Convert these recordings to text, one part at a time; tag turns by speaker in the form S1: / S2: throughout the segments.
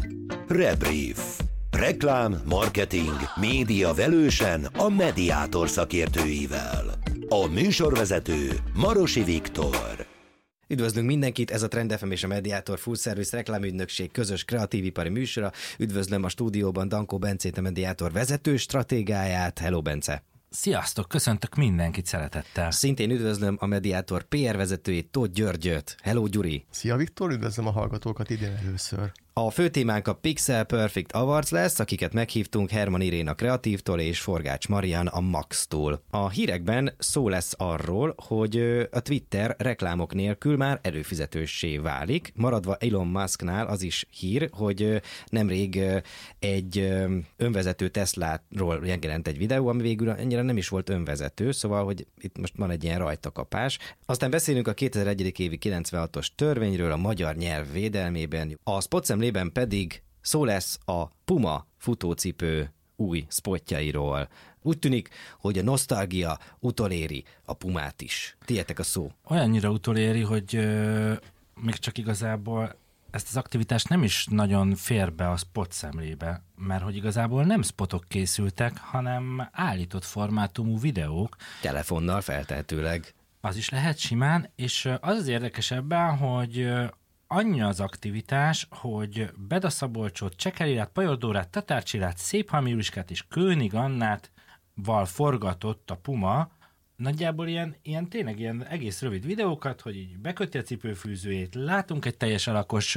S1: Rebrief. Reklám, marketing, média velősen a Mediator szakértőivel. A műsorvezető Marosi Viktor.
S2: Üdvözlünk mindenkit, ez a Trend FM és a Mediator Full Service reklámügynökség közös kreatívipari műsora. Üdvözlöm a stúdióban Dankó Bencét, a Mediator vezető stratégáját. Hello, Bence!
S3: Sziasztok, köszöntök mindenkit szeretettel.
S2: Szintén üdvözlöm a Mediator PR vezetőjét, Tóth Györgyöt. Hello, Gyuri!
S4: Szia, Viktor, üdvözlöm a hallgatókat idén először.
S2: A fő témánk a Pixel Perfect Awards lesz, akiket meghívtunk Herman Irén a Kreatívtól és Forgács Marian a Max-tól. A hírekben szó lesz arról, hogy a Twitter reklámok nélkül már előfizetőssé válik. Maradva Elon Musknál az is hír, hogy nemrég egy önvezető Tesláról megjelent egy videó, ami végül ennyire nem is volt önvezető, szóval, hogy itt most van egy ilyen rajtakapás. Aztán beszélünk a 2001. évi 96-os törvényről a magyar nyelv védelmében. A spotszemlében pedig szó lesz a Puma futócipő új spotjairól. Úgy tűnik, hogy a nosztalgia utoléri a Pumát is. Tietek a szó.
S3: Olyannyira utoléri, hogy még csak igazából ezt az aktivitást nem is nagyon fér be a spot szemlébe, mert hogy igazából nem spotok készültek, hanem állított formátumú videók.
S2: Telefonnal feltehetőleg.
S3: Az is lehet simán, és az érdekesebben, hogy annyi az aktivitás, hogy Beda Szabolcsot, Csekerilát, Pajor Dórát, Tatár Csillát, Széphalmi Juliskát és König Annát val forgatott a Puma, nagyjából tényleg ilyen egész rövid videókat, hogy így beköti a cipőfűzőjét, látunk egy teljes alakos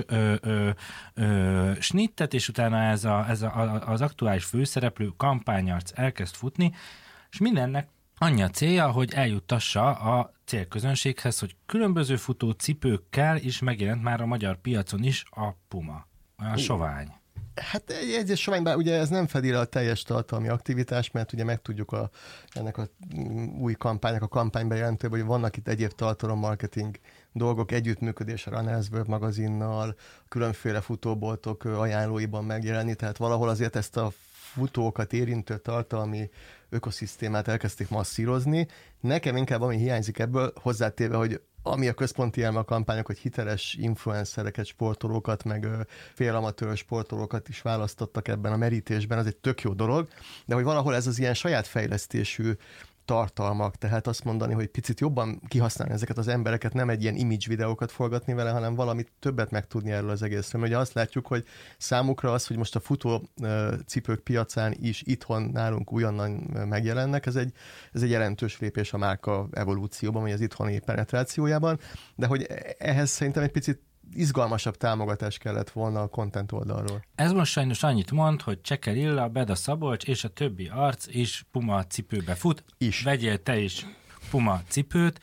S3: snittet, és utána ez az aktuális főszereplő kampányarc elkezd futni, és mindennek annyi a célja, hogy eljuttassa a célközönséghez, hogy különböző futó cipőkkel is megjelent már a magyar piacon is a Puma. Olyan sovány.
S4: Hát egy soványban ugye ez nem fedi le a teljes tartalmi aktivitást, mert ugye megtudjuk ennek a új kampánynak a kampánybejelentőben, hogy vannak itt egyéb tartalommarketing dolgok, együttműködés a Runner's World magazinnal, különféle futóboltok ajánlóiban megjelenni, tehát valahol azért ezt a futókat érintő tartalmi ökoszisztémát elkezdték masszírozni. Nekem inkább ami hiányzik ebből, hozzátéve, hogy ami a központi elme a kampányok, hogy hiteles influencereket, sportolókat, meg félamatőr sportolókat is választottak ebben a merítésben, az egy tök jó dolog, de hogy valahol ez az ilyen saját fejlesztésű tartalmak, tehát azt mondani, hogy picit jobban kihasználni ezeket az embereket, nem egy ilyen image videókat forgatni vele, hanem valamit többet megtudni erről az egészről. Ugye azt látjuk, hogy számukra az, hogy most a futó cipők piacán is itthon nálunk újonnan megjelennek, ez egy jelentős lépés a márka evolúcióban, vagy az itthoni penetrációjában, de hogy ehhez szerintem egy picit izgalmasabb támogatás kellett volna a content oldalról.
S3: Ez most sajnos annyit mond, hogy Csekerilla, Beda Szabolcs és a többi arc is Puma cipőbe fut.
S4: Is.
S3: Vegyél te is Puma cipőt.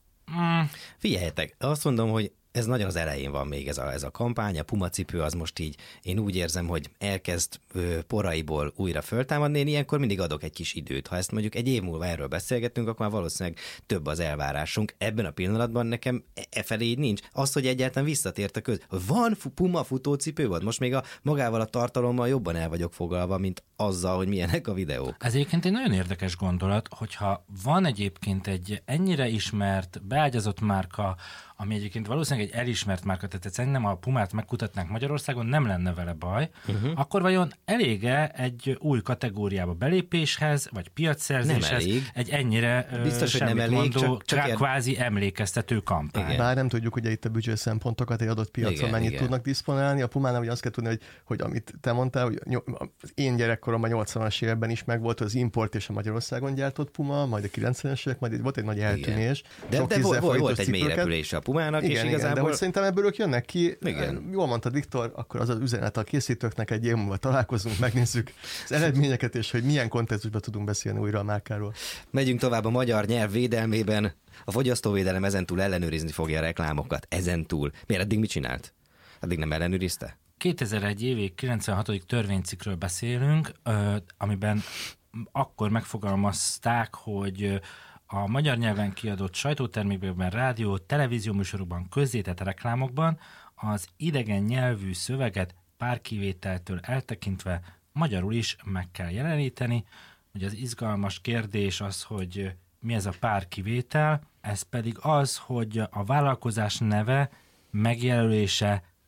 S2: Figyeljetek, azt mondom, hogy ez nagyon az elején van még ez a kampány, a Puma cipő az most így, én úgy érzem, hogy elkezd poraiból újra föltámadni, én ilyenkor mindig adok egy kis időt. Ha ezt mondjuk egy év múlva erről beszélgetünk, akkor már valószínűleg több az elvárásunk. Ebben a pillanatban nekem felé így nincs. Az, hogy egyáltalán visszatért a van Puma futócipő volt, most még magával a tartalommal jobban el vagyok foglalva, mint azzal, hogy milyenek a videók.
S3: Ez egyébként egy nagyon érdekes gondolat, hogyha van egyébként egy ennyire ismert, beágyazott márka, ami egyébként valószínűleg egy elismert márka, tehát szerintem a Pumát megkutatnánk Magyarországon, nem lenne vele baj, akkor vajon elége egy új kategóriába belépéshez, vagy piacszerzéshez egy ennyire
S2: biztos, hogy nem elég,
S3: csak kvázi emlékeztető kampány.
S4: Igen. Bár nem tudjuk, hogy itt a büdzsé szempontokat egy adott piacon mennyit tudnak diszponálni. A Pumánál ugye azt kell tudni, hogy amit te mondtál, hogy az én gyerekkoromban 80-as években is megvolt az import és a Magyarországon gyártott Puma, majd a 90-es évek, majd volt egy nagy eltűnés.
S2: De volt egy mély repülés a Pumának,
S4: igen,
S2: és igazából...
S4: de hogy szerintem ebből ők jönnek ki.
S2: Igen.
S4: Jól mondtad, Viktor, akkor az üzenet a készítőknek, egy év múlva találkozunk, megnézzük az eredményeket, és hogy milyen kontextusban tudunk beszélni újra a márkáról.
S2: Megyünk tovább a magyar nyelv védelmében. A fogyasztóvédelem ezentúl ellenőrizni fogja a reklámokat. Ezentúl. Miért eddig mit csinált? Eddig nem ellenőrizte?
S3: 2001 évi 96. törvénycikkről beszélünk, amiben akkor megfogalmazták, hogy a magyar nyelven kiadott sajtótermékekben, rádió, televízió műsorokban, közzétett reklámokban az idegen nyelvű szöveget pár kivételtől eltekintve magyarul is meg kell jeleníteni. Ugye az izgalmas kérdés az, hogy mi ez a pár kivétel, ez pedig az, hogy a vállalkozás neve megjelölése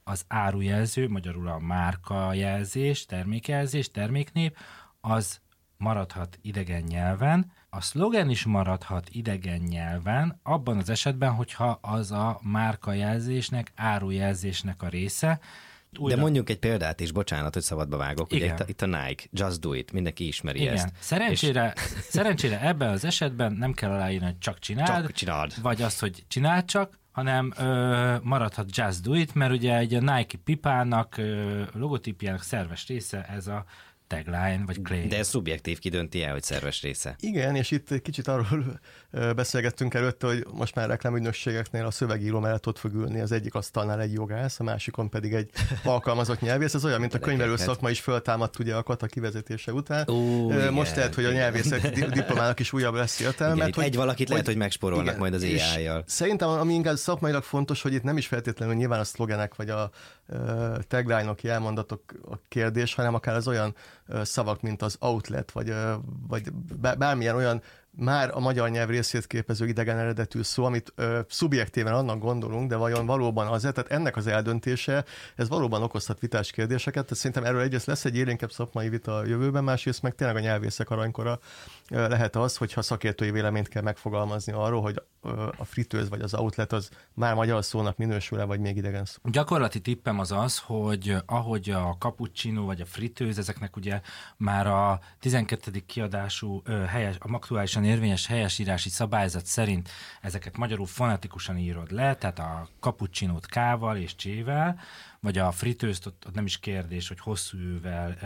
S3: az árujelző, magyarul a márkajelzés, termékjelzés, terméknév, az maradhat idegen nyelven, a szlogen is maradhat idegen nyelven, abban az esetben, hogyha az a márkajelzésnek, árujelzésnek a része.
S2: De mondjuk egy példát is, bocsánat, hogy szabadba vágok. Ugye itt a Nike, Just Do It, mindenki ismeri ezt.
S3: Szerencsére ebben az esetben nem kell aláírni, hogy csak csináld, vagy azt, hogy csináld csak, hanem maradhat Just Do It, mert ugye egy a Nike pipának, logotípjának szerves része ez a tagline, vagy claim.
S2: De ez szubjektív, ki dönti el, hogy szerves része.
S4: Igen, és itt egy kicsit arról beszélgettünk előtte, hogy most már reklámügynökségeknél a szövegíró mellett ott fog ülni, az egyik asztalnál egy jogász, a másikon pedig egy alkalmazott nyelvész. Ez olyan, mint a könyvelő szakma is föltámadt ugye a kata kivezetése után. Most lehet, hogy a nyelvészek diplomának is újabb lesz értelme.
S2: Egy valakit lehet, hogy megspórolnak igen, majd az AI-jal.
S4: Szerintem, ami inkább szakmailag fontos, hogy itt nem is feltétlenül nyilván a szlogenek vagy a tagline-ok, jelmondatok a kérdés, hanem akár az olyan szavak, mint az outlet, vagy bármilyen olyan már a magyar nyelv részét képező idegen eredetű szó, amit szubjektíven annak gondolunk, de vajon valóban az, tehát ennek az eldöntése, ez valóban okozhat vitás kérdéseket, tehát szerintem erről egyrészt lesz egy élénkebb szakmai vita a jövőben, másrészt meg tényleg a nyelvészek aranykora lehet az, hogyha szakértői véleményt kell megfogalmazni arról, hogy a fritőz vagy az outlet az már magyar szónak minősül-e, vagy még idegen szó.
S3: Gyakorlati tippem az, hogy ahogy a cappuccino vagy a fritőz, ezeknek ugye már a 12. kiadású a aktuálisan érvényes helyesírási szabályzat szerint ezeket magyarul fonetikusan írod le, tehát a cappuccinót K-val és C-vel, vagy a fritőzt, ott nem is kérdés, hogy hosszú űvel,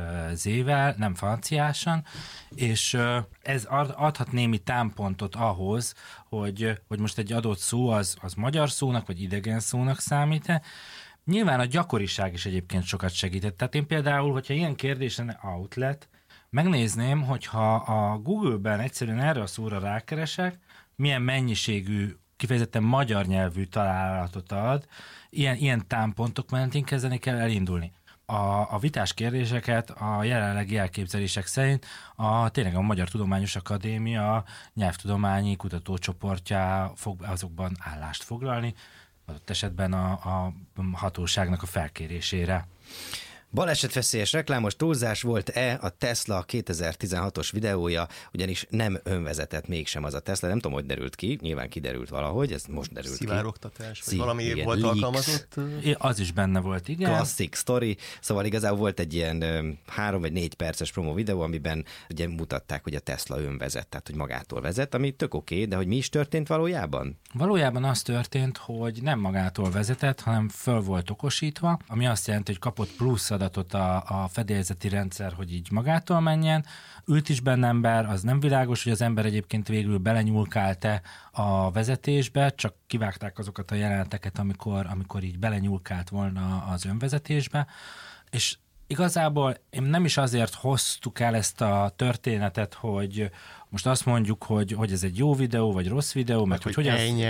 S3: Z-vel, nem franciásan, és ez adhat némi támpontot ahhoz, hogy most egy adott szó az magyar szónak, vagy idegen szónak számít-e. Nyilván a gyakoriság is egyébként sokat segített. Tehát én például, hogyha ilyen kérdés lenne outlet, megnézném, hogyha a Google-ben egyszerűen erre a szóra rákeresek, milyen mennyiségű, kifejezetten magyar nyelvű találatot ad, ilyen támpontok mentén kezdeni kell elindulni. A vitás kérdéseket a jelenlegi elképzelések szerint tényleg a Magyar Tudományos Akadémia nyelvtudományi kutatócsoportja fog azokban állást foglalni, adott esetben a hatóságnak a felkérésére.
S2: Balesetveszélyes reklámos túlzás volt-e a Tesla 2016-os videója, ugyanis nem önvezetett mégsem az a Tesla, nem tudom, hogy derült ki, nyilván kiderült valahogy, ez most derült
S4: Szivárogtatás, vagy valami igen, volt leaks. Alkalmazott?
S3: Az is benne volt, igen.
S2: Classic story, szóval igazából volt egy ilyen 3 vagy 4 perces promo videó, amiben ugye mutatták, hogy a Tesla önvezet, tehát hogy magától vezet, ami tök oké, de hogy mi is történt valójában?
S3: Valójában az történt, hogy nem magától vezetett, hanem föl volt okosítva, ami azt jelenti, hogy kapott plusz adatot a fedélzeti rendszer, hogy így magától menjen. Ült is benne ember, az nem világos, hogy az ember egyébként végül belenyúlkált-e a vezetésbe, csak kivágták azokat a jeleneteket, amikor így belenyúlkált volna az önvezetésbe, és igazából én nem is azért hoztuk el ezt a történetet, hogy most azt mondjuk, hogy ez egy jó videó, vagy rossz videó, meg hogy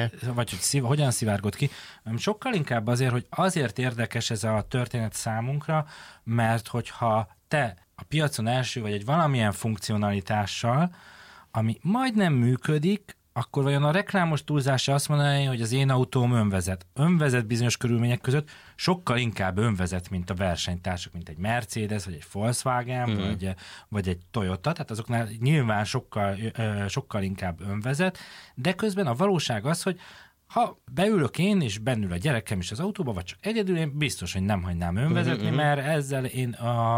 S3: hogyan szivárgott ki, hanem sokkal inkább azért, hogy azért érdekes ez a történet számunkra, mert hogyha te a piacon első vagy egy valamilyen funkcionalitással, ami majdnem működik, akkor vajon a reklámos túlzása azt mondaná, hogy az én autóm önvezet. Önvezet bizonyos körülmények között sokkal inkább önvezet, mint a versenytársak, mint egy Mercedes, vagy egy Volkswagen, vagy egy Toyota, tehát azoknál nyilván sokkal inkább önvezet, de közben a valóság az, hogy ha beülök én, és bennül a gyerekem is az autóba, vagy csak egyedül, én biztos, hogy nem hagynám önvezetni, mert ezzel én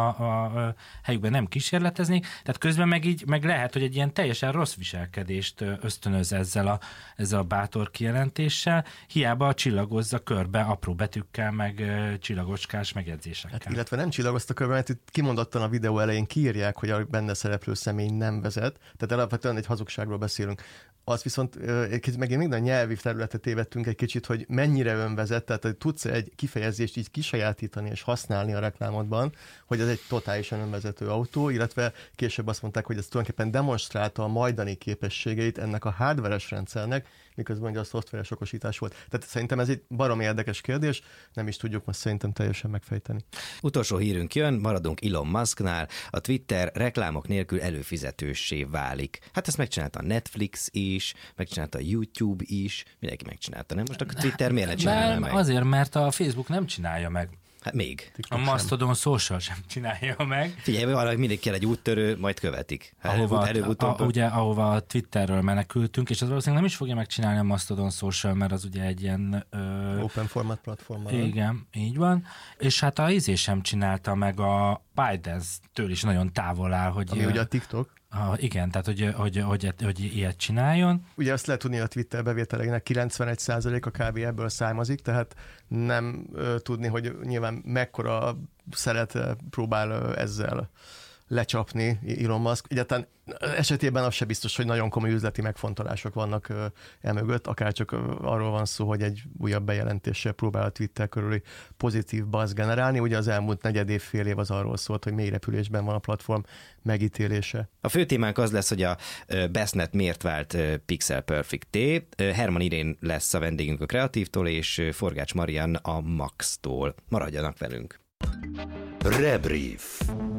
S3: a helyükben nem kísérleteznék, tehát közben meg lehet, hogy egy ilyen teljesen rossz viselkedést ösztönöz ezzel a bátor kijelentéssel, hiába csillagozza körbe apró betűkkel, meg csillagocskás megjegyzésekkel. Hát,
S4: illetve nem csillagozta körbe, mert itt kimondottan a videó elején kiírják, hogy a benne szereplő személy nem vezet, tehát alapvetően egy hazugságról beszélünk. Az viszont megint minden nyelvi területet tévedtünk egy kicsit, hogy mennyire önvezet, tehát hogy tudsz egy kifejezést így kisajátítani és használni a reklámodban, hogy ez egy totálisan önvezető autó, illetve később azt mondták, hogy ez tulajdonképpen demonstrálta a majdani képességeit ennek a hardveres rendszernek, miközben ugye a szoftveres okosítás volt. Tehát szerintem ez egy baromi érdekes kérdés, nem is tudjuk most szerintem teljesen megfejteni.
S2: Utolsó hírünk jön, maradunk Elon Musknál, a Twitter reklámok nélkül előfizetőssé válik. Hát ezt megcsinálta a Netflix is, megcsinálta a YouTube is, mindenki megcsinálta, nem? Most a Twitter miért ne csinálja meg?
S3: Azért, mert a Facebook nem csinálja meg.
S2: Hát még.
S3: A Mastodon Social sem csinálja meg.
S2: Figyelj, valami mindig kell egy úttörő, majd követik.
S3: Ahova a Twitterről menekültünk, és az valószínűleg nem is fogja megcsinálni a Mastodon Social, mert az ugye egy ilyen...
S4: Open format platform.
S3: Igen, így van. És hát a izé sem csinálta meg a ByteDance-től is nagyon távol áll, hogy...
S4: Ami ugye a TikTok.
S3: Igen, tehát hogy ilyet csináljon.
S4: Ugye azt lehet tudni, hogy a Twitter bevételeinek 91%-a kb. Ebből származik, tehát nem tudni, hogy nyilván mekkora szeret próbál ezzel lecsapni Elon Musk. Egyáltalán esetében az se biztos, hogy nagyon komoly üzleti megfontolások vannak emögött, akárcsak arról van szó, hogy egy újabb bejelentéssel próbál a Twitter körüli pozitív buzz generálni. Ugye az elmúlt fél év az arról szólt, hogy mély repülésben van a platform megítélése.
S2: A fő témánk az lesz, hogy a BestNet miért vált Pixel Perfect-té. Herman Irén lesz a vendégünk a Kreatívtól, és Forgács Marian a Max-tól. Maradjanak velünk!
S1: Rebrief.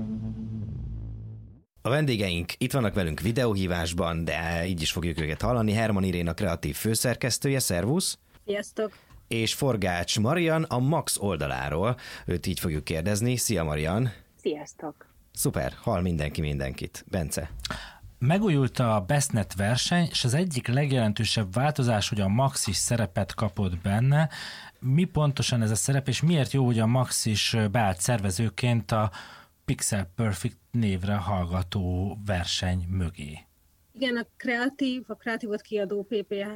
S2: A vendégeink itt vannak velünk videóhívásban, de így is fogjuk őket hallani. Herman Irén a kreatív főszerkesztője, szervusz!
S5: Sziasztok!
S2: És Forgács Marian a Max oldaláról, őt így fogjuk kérdezni. Szia Marian!
S5: Sziasztok!
S2: Szuper, hall mindenki mindenkit. Bence?
S3: Megújult a BestNet verseny, és az egyik legjelentősebb változás, hogy a Max is szerepet kapott benne. Mi pontosan ez a szerep, és miért jó, hogy a Max is beállt szervezőként a Pixel Perfect névre hallgató verseny mögé?
S5: Igen, a kreatívot kiadó PPH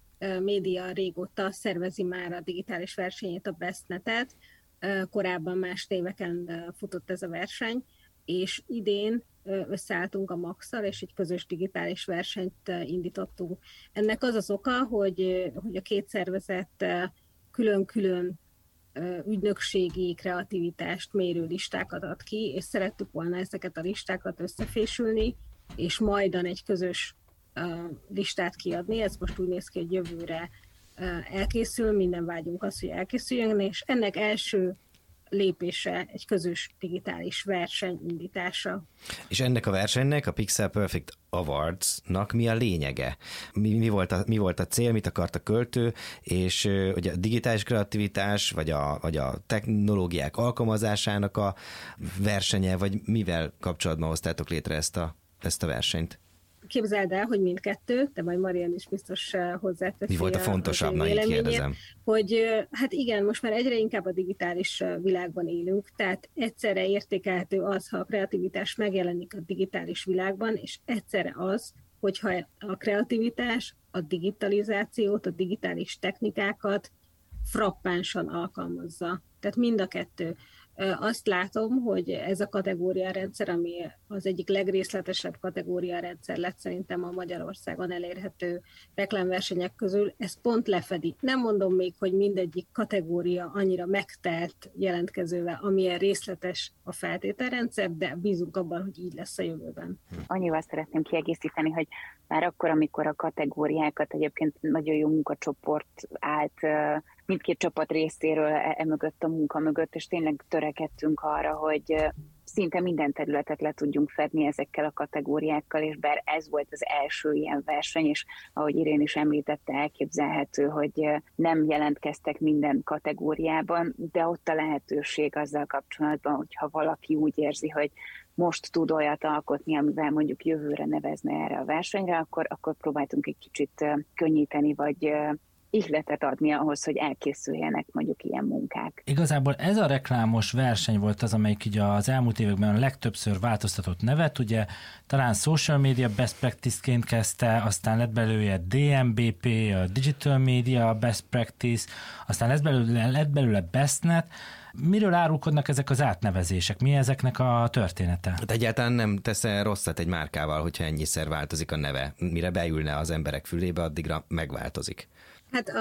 S5: média régóta szervezi már a digitális versenyét, a BestNetet. Korábban más éveken futott ez a verseny, és idén összeálltunk a Max-szal, és egy közös digitális versenyt indítottunk. Ennek az az oka, hogy a két szervezet külön-külön ügynökségi kreativitást mérő listákat ad ki, és szerettük volna ezeket a listákat összefésülni, és majdan egy közös listát kiadni. Ez most úgy néz ki, hogy jövőre elkészül, minden vágyunk az, hogy elkészüljön, és ennek első lépése egy közös digitális verseny indítása.
S2: És ennek a versenynek, a Pixel Perfect Awards-nak mi a lényege? Mi volt a cél, mit akart a költő, és ugye a digitális kreativitás, vagy a technológiák alkalmazásának a versenye, vagy mivel kapcsolatban hoztátok létre ezt a versenyt?
S5: Képzeld el, hogy mindkettő, de majd Marian is biztos hozzáteszi.
S2: Mi volt a fontosabb, na így kérdezem.
S5: Hogy hát igen, most már egyre inkább a digitális világban élünk, tehát egyszerre értékelhető az, ha a kreativitás megjelenik a digitális világban, és egyszerre az, hogyha a kreativitás, a digitalizációt, a digitális technikákat frappánsan alkalmazza. Tehát mind a kettő. Azt látom, hogy ez a kategóriarendszer, ami az egyik legrészletesebb kategóriarendszer lett szerintem a Magyarországon elérhető reklámversenyek közül, ez pont lefedi. Nem mondom még, hogy mindegyik kategória annyira megtelt jelentkezővel, amilyen részletes a feltételrendszer, de bízunk abban, hogy így lesz a jövőben.
S6: Annyival szeretném kiegészíteni, hogy már akkor, amikor a kategóriákat egyébként nagyon jó munkacsoport állt mindkét csapat részéről mögött a munka mögött, és tényleg törekedtünk arra, hogy szinte minden területet le tudjunk fedni ezekkel a kategóriákkal, és bár ez volt az első ilyen verseny, és ahogy Irén is említette, elképzelhető, hogy nem jelentkeztek minden kategóriában, de ott a lehetőség azzal kapcsolatban, hogyha valaki úgy érzi, hogy most tud olyat alkotni, amivel mondjuk jövőre nevezne erre a versenyre, akkor próbáltunk egy kicsit könnyíteni, vagy ihletet adni ahhoz, hogy elkészüljenek mondjuk ilyen munkák.
S3: Igazából ez a reklámos verseny volt az, amelyik így az elmúlt években a legtöbbször változtatott nevet, ugye talán social media best practice-ként kezdte, aztán lett belőle DMBP, a Digital Media Best Practice, aztán lett belőle BestNet. Miről árulkodnak ezek az átnevezések? Mi ezeknek a története?
S2: Hát egyáltalán nem tesz-e rosszat egy márkával, hogyha ennyiszer változik a neve? Mire beülne az emberek fülébe, addigra megváltozik.
S5: Hát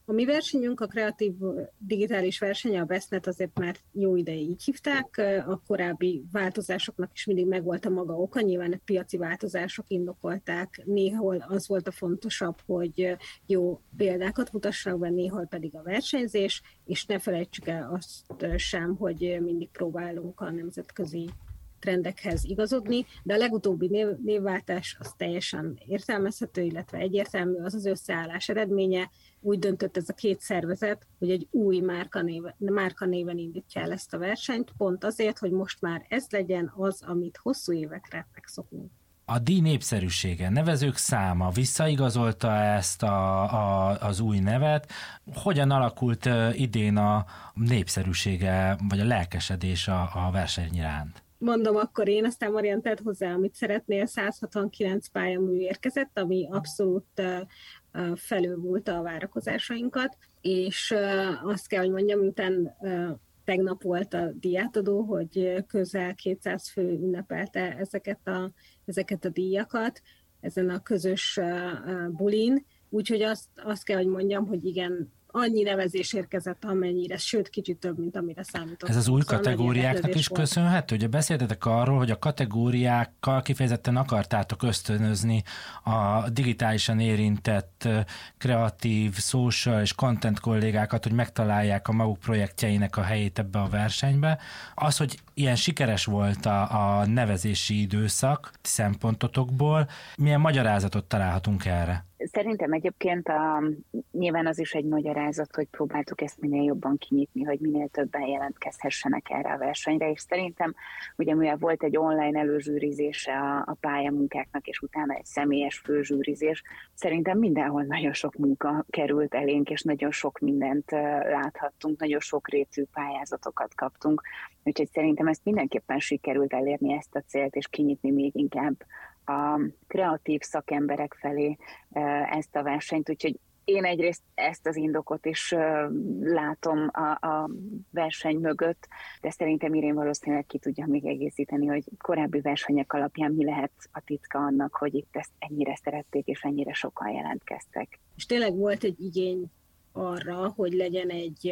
S5: A mi versenyünk, a kreatív digitális versenye, a BESZNET, azért már jó ideig így hívták. A korábbi változásoknak is mindig megvolt a maga oka, nyilván a piaci változások indokolták. Néhol az volt a fontosabb, hogy jó példákat mutassanak be, néhol pedig a versenyzés, és ne felejtsük el azt sem, hogy mindig próbálunk a nemzetközi trendekhez igazodni, de a legutóbbi névváltás az teljesen értelmezhető, illetve egyértelmű, az az összeállás eredménye. Úgy döntött ez a két szervezet, hogy egy új márkanéven indítja el ezt a versenyt, pont azért, hogy most már ez legyen az, amit hosszú évekre megszokunk.
S3: A díj népszerűsége, nevezők száma visszaigazolta ezt az új nevet. Hogyan alakult idén a népszerűsége, vagy a lelkesedés a verseny iránt?
S5: Mondom akkor én, aztán Marian, tedd hozzá, amit szeretnél. 169 pályamű érkezett, ami abszolút felülmúlta a várakozásainkat, és azt kell, hogy mondjam, miután tegnap volt a díjátadó, hogy közel 200 fő ünnepelte ezeket a díjakat ezen a közös bulin, úgyhogy azt kell, hogy mondjam, hogy igen, annyi nevezés érkezett, amennyire, sőt, kicsit több, mint amire számítottam.
S3: Ez az új kategóriáknak is köszönhető? Ugye beszéltetek arról, hogy a kategóriákkal kifejezetten akartátok ösztönözni a digitálisan érintett kreatív, social és content kollégákat, hogy megtalálják a maguk projektjeinek a helyét ebbe a versenybe. Az, hogy ilyen sikeres volt a nevezési időszak szempontotokból, milyen magyarázatot találhatunk erre?
S6: Szerintem egyébként nyilván az is egy magyarázat, hogy próbáltuk ezt minél jobban kinyitni, hogy minél többen jelentkezhessenek erre a versenyre, és szerintem ugye mivel volt egy online előzsűrizése a pályamunkáknak, és utána egy személyes főzsűrizés, szerintem mindenhol nagyon sok munka került elénk, és nagyon sok mindent láthattunk, nagyon sokrétű pályázatokat kaptunk, úgyhogy szerintem ezt mindenképpen sikerült elérni, ezt a célt, és kinyitni még inkább a kreatív szakemberek felé ezt a versenyt, úgyhogy én egyrészt ezt az indokot is látom a verseny mögött, de szerintem Irén valószínűleg ki tudja még egészíteni, hogy korábbi versenyek alapján mi lehet a titka annak, hogy itt ezt ennyire szerették, és ennyire sokan jelentkeztek.
S5: És tényleg volt egy igény arra, hogy legyen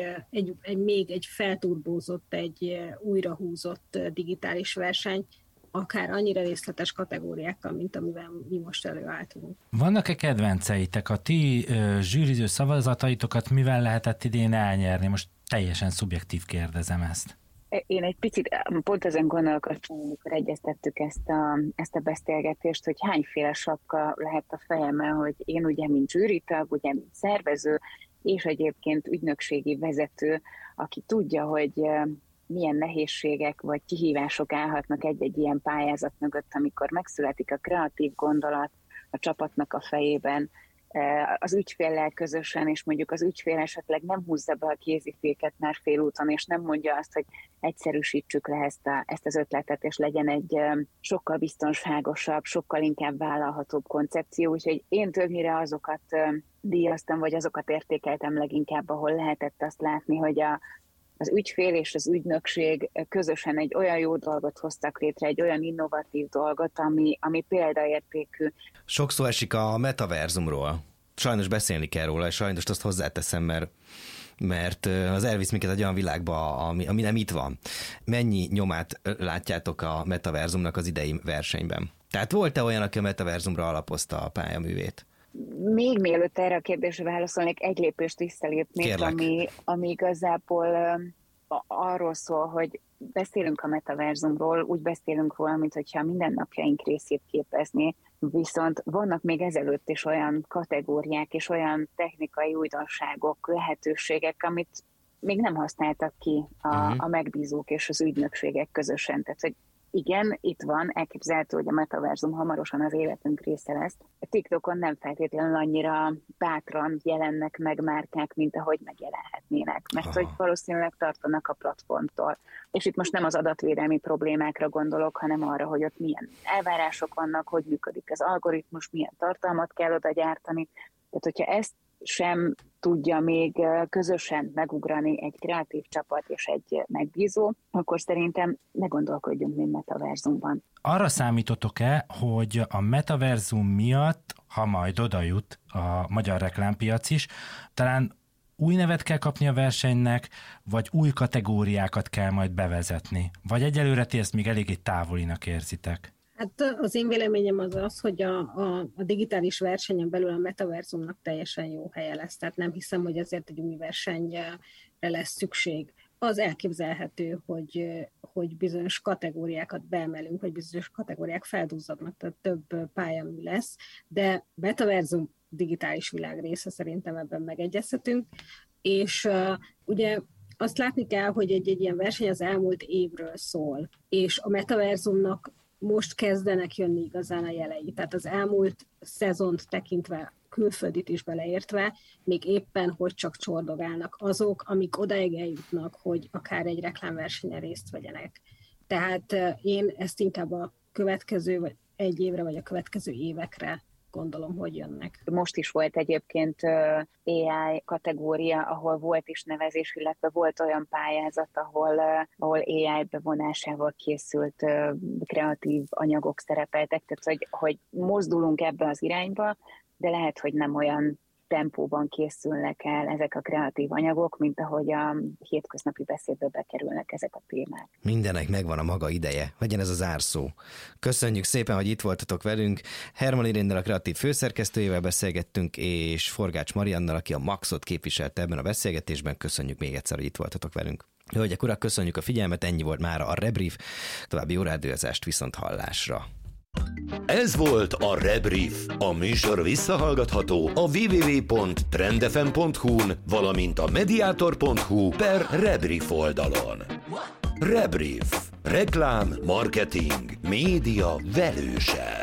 S5: még egy felturbózott, egy újrahúzott digitális verseny, akár annyira részletes kategóriákkal, mint amivel mi most előálltunk.
S3: Vannak-e kedvenceitek? A ti zsűriző szavazataitokat mivel lehetett idén elnyerni? Most teljesen szubjektív kérdezem ezt.
S6: Én egy picit pont ezen gondolkodtam, amikor egyeztettük ezt a beszélgetést, hogy hányféle sapka lehet a fejemben, hogy én ugye, mint zsűritag, ugye, mint szervező, és egyébként ügynökségi vezető, aki tudja, hogy milyen nehézségek vagy kihívások állhatnak egy-egy ilyen pályázat mögött, amikor megszületik a kreatív gondolat a csapatnak a fejében, az ügyféllel közösen, és mondjuk az ügyfél esetleg nem húzza be a kéziféket már félúton, és nem mondja azt, hogy egyszerűsítsük le ezt az ötletet, és legyen egy sokkal biztonságosabb, sokkal inkább vállalhatóbb koncepció. Úgyhogy én többnyire azokat díjaztam, vagy azokat értékeltem leginkább, ahol lehetett azt látni, hogy az ügyfél és az ügynökség közösen egy olyan jó dolgot hoztak létre, egy olyan innovatív dolgot, ami példaértékű.
S2: Sokszor esik a metaverzumról. Sajnos beszélni kell róla, és sajnos azt hozzáteszem, mert az elvisz minket egy olyan világba, ami nem itt van. Mennyi nyomát látjátok a metaverzumnak az idei versenyben? Tehát volt-e olyan, aki a metaverzumra alapozta a pályaművét?
S6: Még mielőtt erre a kérdésre válaszolnék, egy lépést visszalépnék, ami igazából arról szól, hogy beszélünk a metaverzumról, úgy beszélünk róla, mintha a mindennapjaink részét képezné, viszont vannak még ezelőtt is olyan kategóriák és olyan technikai újdonságok, lehetőségek, amit még nem használtak ki a megbízók és az ügynökségek közösen. Tehát, hogy igen, itt van, elképzelhető, hogy a metaverzum hamarosan az életünk része lesz. A TikTokon nem feltétlenül annyira bátran jelennek meg márkák, mint ahogy megjelenhetnének, mert hogy valószínűleg tartanak a platformtól. És itt most nem az adatvédelmi problémákra gondolok, hanem arra, hogy ott milyen elvárások vannak, hogy működik az algoritmus, milyen tartalmat kell oda gyártani. Tehát, hogyha ezt sem tudja még közösen megugrani egy kreatív csapat és egy megbízó, akkor szerintem ne gondolkodjunk még metaverzumban.
S3: Arra számítotok-e, hogy a metaverzum miatt, ha majd oda jut a magyar reklámpiac is, talán új nevet kell kapni a versenynek, vagy új kategóriákat kell majd bevezetni? Vagy egyelőre ti ezt még eléggé távolinak érzitek?
S5: Hát az én véleményem az, hogy a digitális versenyen belül a metaverzumnak teljesen jó helye lesz. Tehát nem hiszem, hogy azért egy új versenyre lesz szükség. Az elképzelhető, hogy bizonyos kategóriákat beemelünk, vagy bizonyos kategóriák feldúzzadnak, tehát több pályamű lesz, de metaverzum digitális világ része, szerintem ebben megegyezhetünk, és ugye azt látni kell, hogy egy ilyen verseny az elmúlt évről szól, és a metaverzumnak most kezdenek jönni igazán a jelei. Tehát az elmúlt szezont tekintve, külföldit is beleértve, még éppen hogy csak csordogálnak azok, amik odáig eljutnak, hogy akár egy reklámversenyen részt vegyenek. Tehát én ezt inkább a következő, vagy egy évre, vagy a következő évekre gondolom, hogy jönnek.
S6: Most is volt egyébként AI kategória, ahol volt is nevezés, illetve volt olyan pályázat, ahol AI bevonásával készült kreatív anyagok szerepeltek, tehát hogy mozdulunk ebbe az irányba, de lehet, hogy nem olyan tempóban készülnek el ezek a kreatív anyagok, mint ahogy a hétköznapi beszédbe bekerülnek ezek a témák.
S2: Mindennek megvan a maga ideje, legyen ez az zárszó. Köszönjük szépen, hogy itt voltatok velünk. Herman Irénnel, a kreatív főszerkesztőjével beszélgettünk, és Forgács Mariannal, aki a Maxot képviselte ebben a beszélgetésben. Köszönjük még egyszer, hogy itt voltatok velünk. Hölgyek, urak, köszönjük a figyelmet, ennyi volt mára a Rebrief. További jó rádiózást, viszont hallásra.
S1: Ez volt a Rebrief. A műsor visszahallgatható a www.trendfm.hu-n, valamint a mediator.hu/Rebrief oldalon. Rebrief. Reklám, marketing, média velőse.